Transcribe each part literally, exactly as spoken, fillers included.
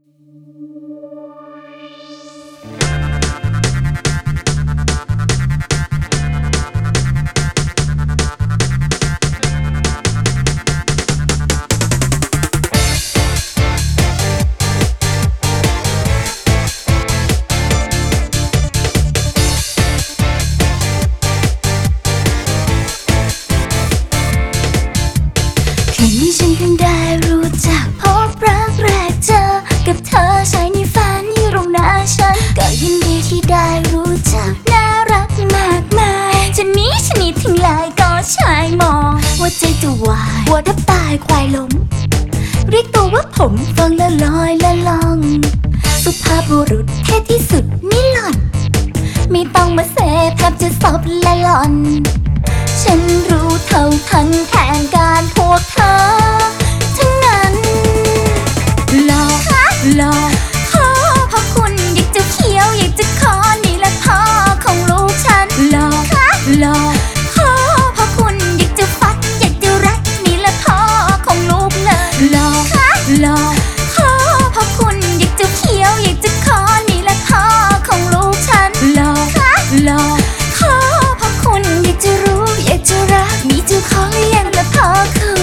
ฉันเพิ่งได้รู้จักพบรักแรกเจอกับเธอชายในฝันอยู่ตรงหน้าฉันก็ยินดีที่ได้รู้จักน่ารักมากมายจะหนีฉันหนีถึงไหนก็ชายมองว่าใจจะวายวัวทับตายควายล้มเรียกตัวว่าผมฟังละลอยละลองสุภาพบุรุษเท่ที่สุดนี่หล่อนไม่ต้องมาเสพแทบจะซบละหล่อนฉันรู้เท่าทันแผนการพวกเธอทั้งนั้นหลอกหลอกขอพระคุณอยากจะเคี้ยวอยากจะขอนี่แหละพ่อของลูกฉันหลอกหลอกขอพระคุณอยากจะฟัดอยากจะรักนี่แหละพ่อของลูกเลยหลอกหลอกขอพระคุณอยากจะเคี้ยวอยากจะขอนี่แหละพ่อของลูกฉันหลอกหลอกขอพระคุณอยากจะรู้อยากจะรักมีเจ้าของหรือยังละพ่อคุณ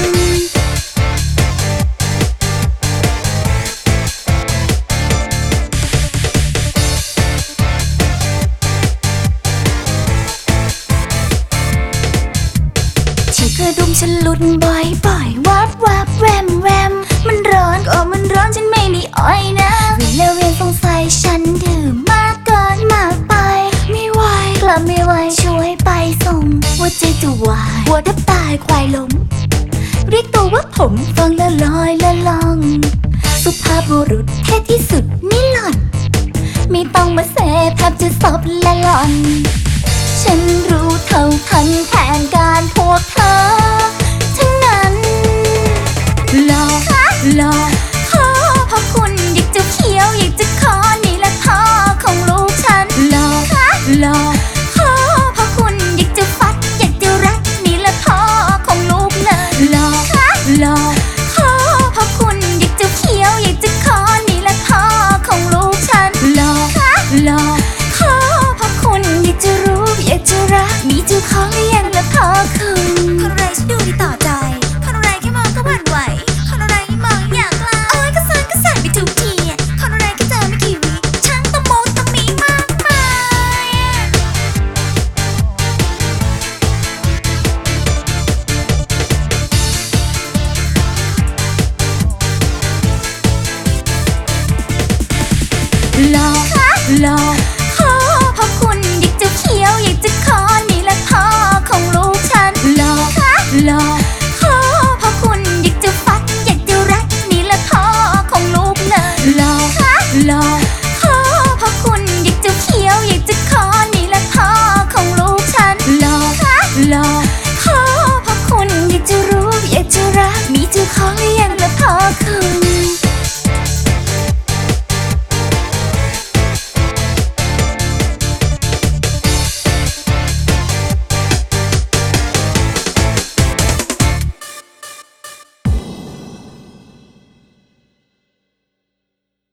ที่กระดุมฉันหลุดบ่อยบ่อยวับวับแวมแวมมันร้อนก็มันร้อนฉันไม่ได้อ้อยนะเวลาเวียนสงสัยฉันดื่มมากเกินมากไปไม่ไหวกลับไม่ไหวช่วยไปส่งว่าใจจะวายวัวทับตายควายล้มเรียกตัวว่าผมฟังละลอยละลองสุภาพบุรุษเท่ที่สุดนี่หล่อนไม่ต้องมาเสพแทบจะซบละหล่อนฉันรู้เท่าทันแผนการพวกเธอทั้งนั้นหลอกหลอกขอพระคุณอยากจะเคี้ยวอยากจะขอนี่แหละพ่อของลูกฉันหลอกหลอกขอพระคุณอยากจะฟัดอยากจะรักนี่แหละพ่อของลูกเลยหลอกหลอกขอพระคุณอยากจะเคี้ยวอยากจะขอนี่แหละพ่อของลูกฉันหลอกหลอกขอพระคุณอยากจะรู้อยากจะรักมีเจ้าของหรือยังละพ่อคุณคนไรฉันดูดีต่อใจคนไรแค่มองก็หวั่นไหวคนไรยิ่งมองอยากลาโอ้ยก็สั่นก็สั่นไปทุกทีคนไรก็เจอไม่กี่วิช่างตะโมตะมีมากมายหลอกหลอก